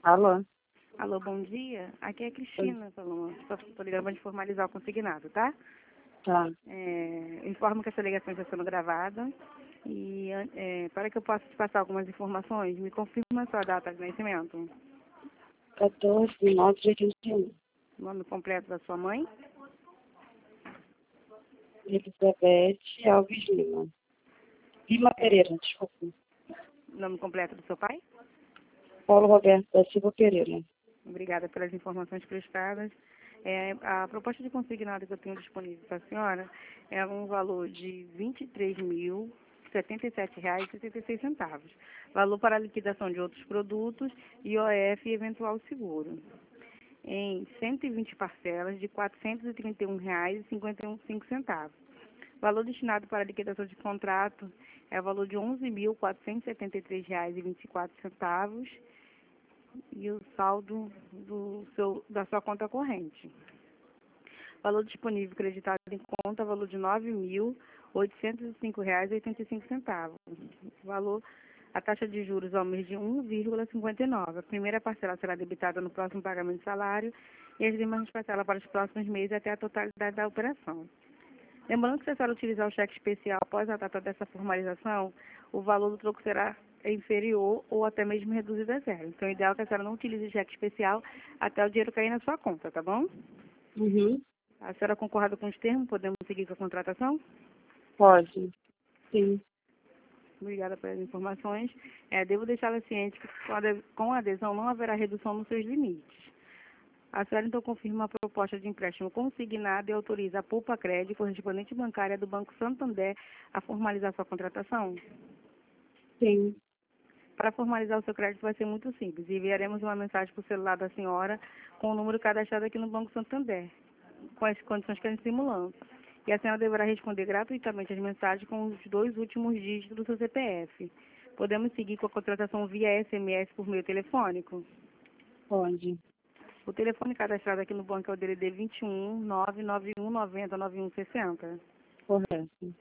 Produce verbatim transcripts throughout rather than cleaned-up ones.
Alô? Alô, bom dia. Aqui é a Cristina, Salomão. Estou ligando para formalizar o consignado, tá? Tá. É, informo que essa ligação está sendo gravada. E é, para que eu possa te passar algumas informações, me confirma a sua data de nascimento. quatorze de nove de oitenta e um. Nome completo da sua mãe. Elizabeth Alves Lima. Lima Pereira, desculpa. Nome completo do seu pai. Paulo Roberto da Silva Pereira. Obrigada pelas informações prestadas. É, a proposta de consignado que eu tenho disponível para a senhora é um valor de vinte e três mil, setenta e sete reais e setenta e seis centavos. Valor para a liquidação de outros produtos, I O F e eventual seguro. Em cento e vinte parcelas de quatrocentos e trinta e um reais e cinquenta e cinco centavos. Valor destinado para a liquidação de contrato é o valor de onze mil, quatrocentos e setenta e três reais e vinte e quatro centavos. E o saldo do seu, da sua conta corrente. Valor disponível creditado em conta, valor de nove mil, oitocentos e cinco reais e oitenta e cinco centavos. Valor, a taxa de juros ao mês de um vírgula cinquenta e nove. A primeira parcela será debitada no próximo pagamento de salário e as demais parcelas para os próximos meses até a totalidade da operação. Lembrando que se a senhora utilizar o cheque especial após a data dessa formalização, o valor do troco será inferior ou até mesmo reduzido a zero. Então, o ideal é que a senhora não utilize o cheque especial até o dinheiro cair na sua conta, tá bom? Uhum. A senhora concorda com os termos? Podemos seguir com a contratação? Pode. Sim. Obrigada pelas informações. É, devo deixá-la ciente que com a ade- com a adesão não haverá redução nos seus limites. A senhora então confirma a proposta de empréstimo consignado e autoriza a Poupa Crédito, correspondente bancária do Banco Santander, a formalizar sua contratação? Sim. Para formalizar o seu crédito vai ser muito simples. Enviaremos uma mensagem para o celular da senhora com o número cadastrado aqui no Banco Santander, com as condições que a gente simulamos. E a senhora deverá responder gratuitamente as mensagens com os dois últimos dígitos do seu C P F. Podemos seguir com a contratação via S M S por meio telefônico? Pode. O telefone cadastrado aqui no banco é o D D D vinte e um, nove nove um, noventa, noventa e um, sessenta. Correto.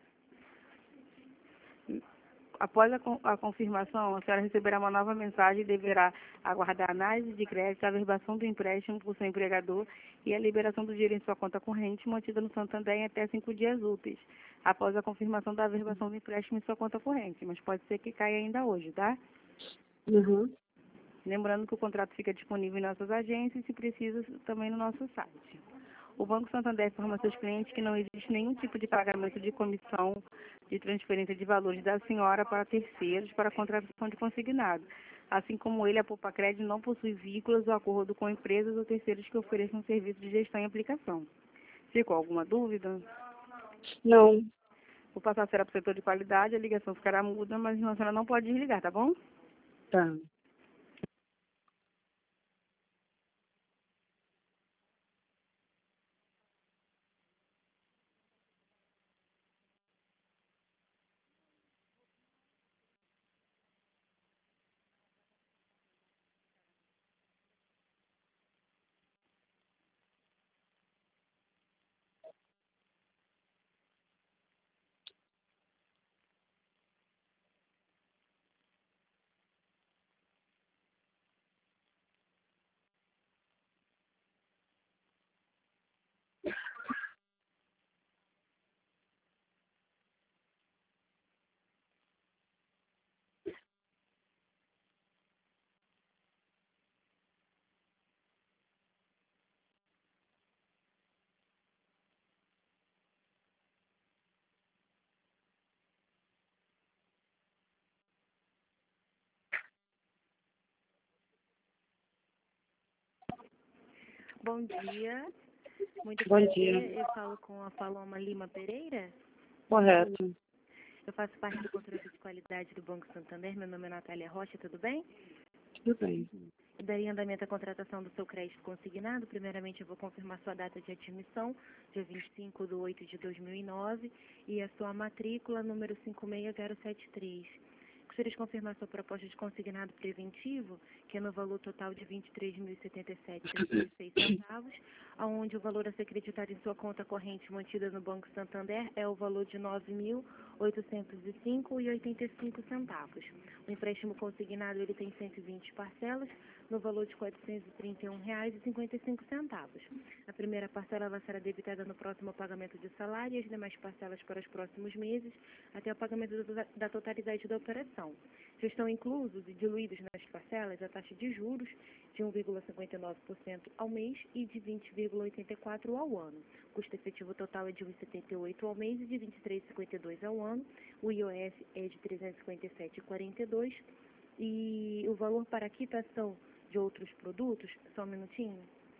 Após a, con- a confirmação, a senhora receberá uma nova mensagem e deverá aguardar a análise de crédito, a averbação do empréstimo por seu empregador e a liberação do dinheiro em sua conta corrente, mantida no Santander em até cinco dias úteis, após a confirmação da averbação do empréstimo em sua conta corrente. Mas pode ser que caia ainda hoje, tá? Uhum. Lembrando que o contrato fica disponível em nossas agências e, se precisa, também no nosso site. O Banco Santander informa a seus clientes que não existe nenhum tipo de pagamento de comissão de transferência de valores da senhora para terceiros para a contratação de consignado. Assim como ele, a Poupa Crédito não possui vínculos ou acordo com empresas ou terceiros que ofereçam serviço de gestão e aplicação. Ficou alguma dúvida? Não. Vou passar a ser para o setor de qualidade, a ligação ficará muda, mas a senhora não pode desligar, tá bom? Tá. Bom dia, muito Bom prazer. dia. Eu falo com a Paloma Lima Pereira. Correto. Eu faço parte do controle de qualidade do Banco Santander. Meu nome é Natália Rocha, tudo bem? Tudo bem. Eu daria andamento à contratação do seu crédito consignado. Primeiramente, eu vou confirmar sua data de admissão, dia vinte e cinco de oito de dois mil e nove, e a sua matrícula, número cinco seis zero sete três. Gostaria de confirmar sua proposta de consignado preventivo, que é no valor total de vinte e três mil e setenta e sete reais e setenta e seis centavos, onde o valor a ser acreditado em sua conta corrente mantida no Banco Santander é o valor de nove mil oitocentos e cinco reais e oitenta e cinco centavos. O empréstimo consignado ele tem cento e vinte parcelas, no valor de quatrocentos e trinta e um reais e cinquenta e cinco centavos. A primeira parcela ela será debitada no próximo pagamento de salário e as demais parcelas para os próximos meses, até o pagamento da, da totalidade da operação. Já estão inclusos e diluídos nas parcelas a taxa de juros de um vírgula cinquenta e nove por cento ao mês e de vinte vírgula oitenta e quatro por cento ao ano. O custo efetivo total é de um vírgula setenta e oito por cento ao mês e de vinte e três vírgula cinquenta e dois por cento ao ano. O I O F é de trezentos e cinquenta e sete vírgula quarenta e dois por cento e o valor para a quitação de outros produtos, só um minutinho.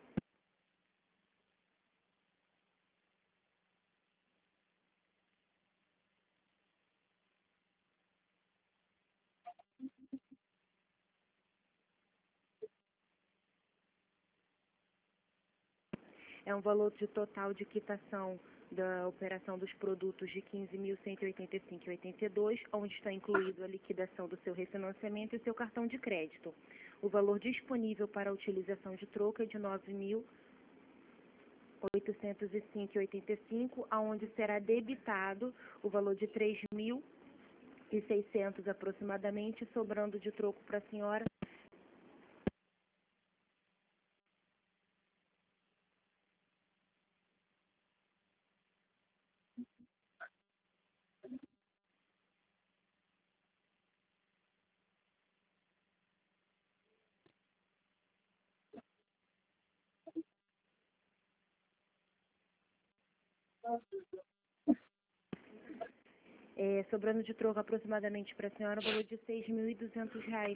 É um valor de total de quitação da operação dos produtos de quinze mil cento e oitenta e cinco vírgula oitenta e dois, onde está incluído a liquidação do seu refinanciamento e o seu cartão de crédito. O valor disponível para a utilização de troco é de nove mil oitocentos e cinco vírgula oitenta e cinco, aonde será debitado o valor de três mil e seiscentos aproximadamente, sobrando de troco para a senhora É, sobrando de troco aproximadamente para a senhora o valor de seis mil e duzentos reais.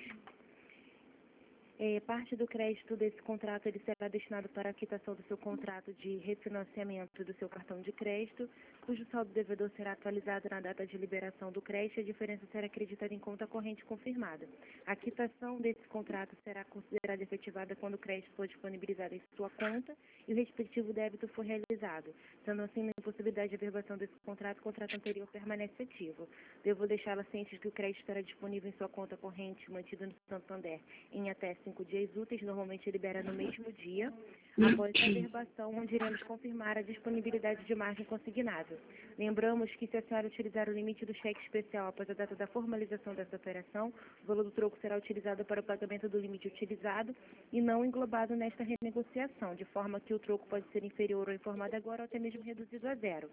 É, parte do crédito desse contrato ele será destinado para a quitação do seu contrato de refinanciamento do seu cartão de crédito, cujo saldo devedor será atualizado na data de liberação do crédito e a diferença será acreditada em conta corrente confirmada. A quitação desse contrato será considerada efetivada quando o crédito for disponibilizado em sua conta e o respectivo débito for realizado. Sendo assim, na impossibilidade de averbação desse contrato, o contrato anterior permanece ativo. Devo deixá-la ciente de que o crédito estará disponível em sua conta corrente mantida no Santander em até cinco dias úteis, normalmente libera no mesmo dia, após a averbação, onde iremos confirmar a disponibilidade de margem consignável. Lembramos que se a senhora utilizar o limite do cheque especial após a data da formalização dessa operação, o valor do troco será utilizado para o pagamento do limite utilizado e não englobado nesta renegociação, de forma que o troco pode ser inferior ou informado agora ou até mesmo reduzido a zero.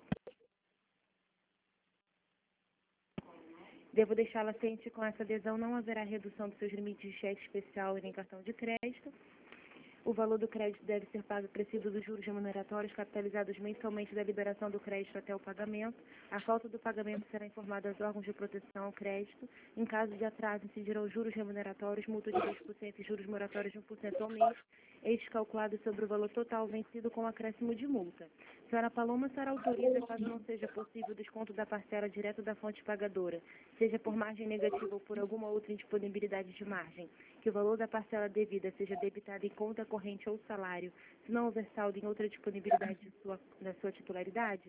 Devo deixá-la ciente que com essa adesão não haverá redução dos seus limites de cheque especial e nem cartão de crédito. O valor do crédito deve ser pago acrescido dos juros remuneratórios capitalizados mensalmente da liberação do crédito até o pagamento. A falta do pagamento será informada aos órgãos de proteção ao crédito. Em caso de atraso, incidirão juros remuneratórios, multa de dois por cento e juros moratórios de um por cento ao mês, estes calculados sobre o valor total vencido com acréscimo de multa. Senhora Paloma, a senhora autoriza, caso não seja possível o desconto da parcela direto da fonte pagadora, seja por margem negativa ou por alguma outra indisponibilidade de margem, que o valor da parcela devida seja debitado em conta corrente ou salário, se não houver saldo em outra disponibilidade de sua, da sua titularidade?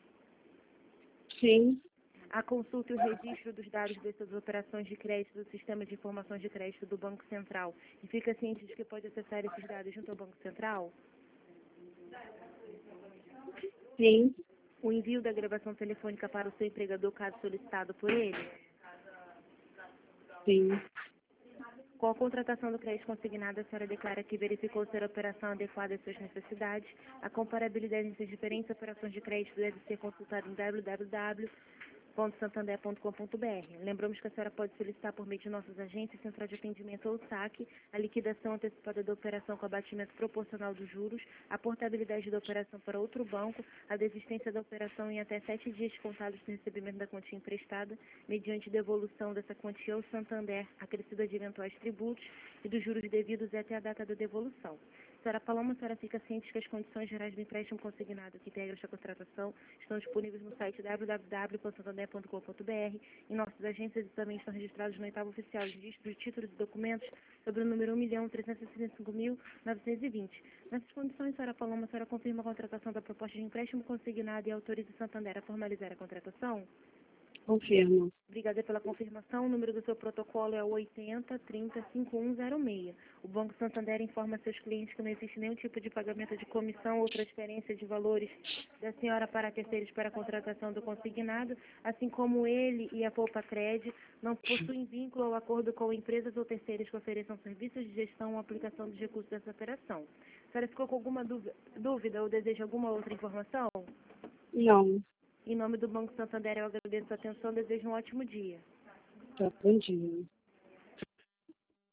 Sim. A consulta e o registro dos dados dessas operações de crédito do Sistema de Informações de Crédito do Banco Central e fica ciente de que pode acessar esses dados junto ao Banco Central? Sim. O envio da gravação telefônica para o seu empregador, caso solicitado por ele? Sim. Com a contratação do crédito consignado, a senhora declara que verificou ser a operação adequada às suas necessidades. A comparabilidade entre as diferentes operações de crédito deve ser consultada em w w w ponto santander ponto com ponto b r. Lembramos que a senhora pode solicitar por meio de nossas agências, central de atendimento ou saque, a liquidação antecipada da operação com abatimento proporcional dos juros, a portabilidade da operação para outro banco, a desistência da operação em até sete dias contados do recebimento da quantia emprestada, mediante devolução dessa quantia ao Santander, acrescida de eventuais tributos e dos juros devidos até a data da devolução. Senhora Paloma, a senhora fica ciente que as condições gerais do empréstimo consignado que integram esta contratação estão disponíveis no site w w w ponto santander ponto com ponto b r e nossas agências também estão registradas no oitavo oficial de registro de títulos e documentos sobre o número um milhão trezentos e sessenta e cinco mil novecentos e vinte. Nessas condições, senhora Paloma, a senhora confirma a contratação da proposta de empréstimo consignado e autoriza o Santander a formalizar a contratação? Confirmo. Obrigada pela confirmação. O número do seu protocolo é o oitenta, trinta, cinquenta e um zero seis. O Banco Santander informa seus clientes que não existe nenhum tipo de pagamento de comissão ou transferência de valores da senhora para terceiros para a contratação do consignado, assim como ele e a Poupa Cred não possuem vínculo ou acordo com empresas ou terceiros que ofereçam serviços de gestão ou aplicação dos recursos dessa operação. A senhora ficou com alguma dúvida ou deseja alguma outra informação? Não. Em nome do Banco Santander, eu agradeço a atenção e desejo um ótimo dia. Tá, bom dia.